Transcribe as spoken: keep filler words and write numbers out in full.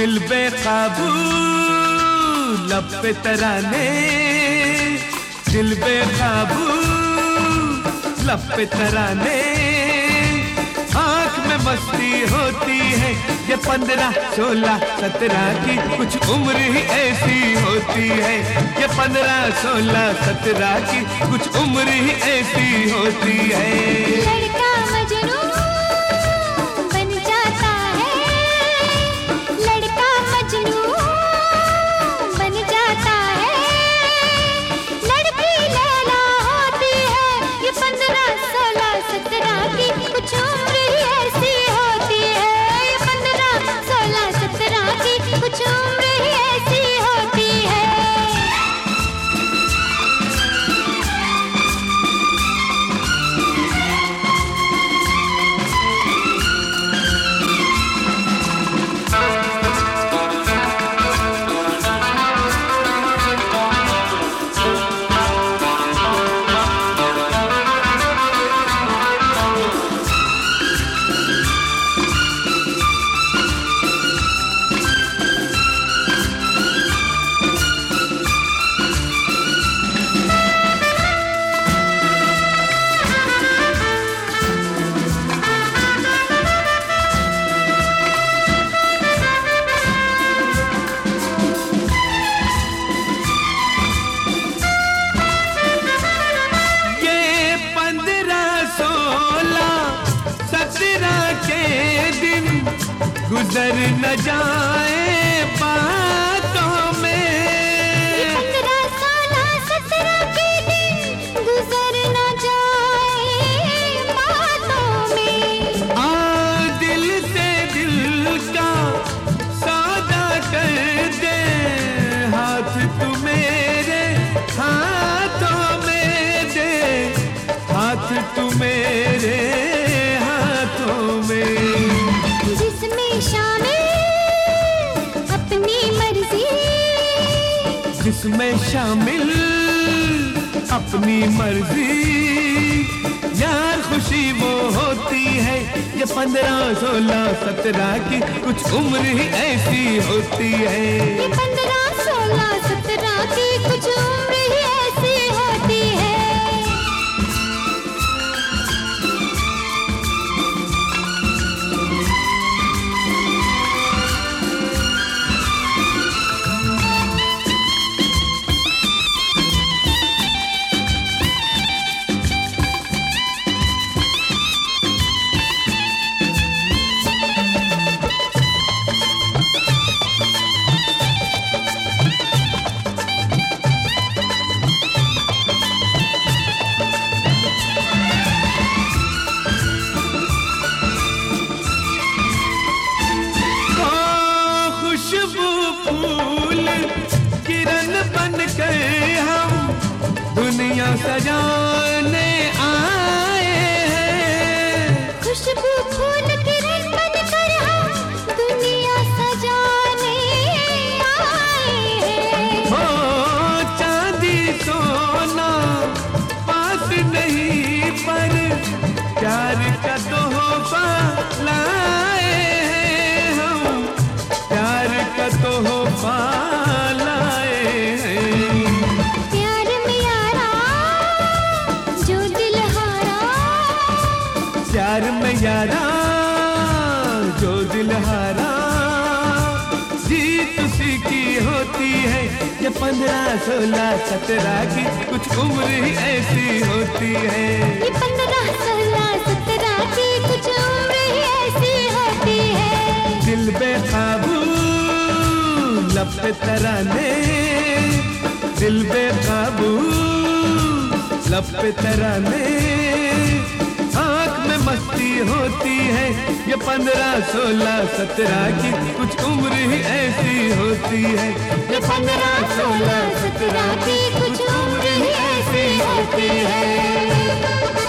दिल बेकाबू लब पे तराने, दिल बेकाबू लब पे तराने, आँख में मस्ती होती है ये पंद्रह सोलह सत्रह की, कुछ उम्र ही ऐसी होती है ये पंद्रह सोलह सत्रह की, कुछ उम्र ही ऐसी होती है। लड़का मजनू बन जाता है, लड़का मजनू बन जाता है, लड़की लैला होती है ये पंद्रह सोलह सत्रह की, कुछ उम्र ही ऐसी होती है ये पंद्रह सोलह सत्रह की, कुछ उम्र ही ऐसी होती है। गुजर न जाए बातों में, ये पंद्रह सोलह सत्रह के दिन गुजर न जाए बातों में, आ दिल से दिल का सौदा कर दे, हाथ तू मेरे हाथों में दे, हाथ तू मेरे हाथों में, जिसमें शामिल अपनी मर्जी, जिसमें शामिल अपनी मर्जी, यार खुशी वो होती है ये पंद्रह सोलह सत्रह की, कुछ उम्र ही ऐसी होती है ये पंद्रह सोलह सत्रह की, कुछ उम्र ही ऐसी होती है। फूल किरण बन कर हम दुनिया सजाने आए हैं, खुशबू फूल किरण बन कर हम दुनिया सजाने आए हैं। हो चांदी सोना पास नहीं पर प्यार का तोहफा लाए हैं हम, प्यार का तोहफा लाए हैं। प्यार में यारा जो दिल हारा, प्यार में यारा जो दिल हारा, जीत उसी की होती है ये पंद्रह सोलह सत्रह की, कुछ उम्र ही ऐसी होती है ये पंद्रह सोलह सत्रह की, कुछ उम्र ही ऐसी होती है। दिल बेकाबू लब पे तराने, दिल बेकाबू लब पे तराने, आँख में मस्ती होती है ये पंद्रह सोलह सत्रह की, कुछ उम्र ही ऐसी होती है ये पंद्रह सोलह सत्रह की, कुछ उम्र ही ऐसी होती है।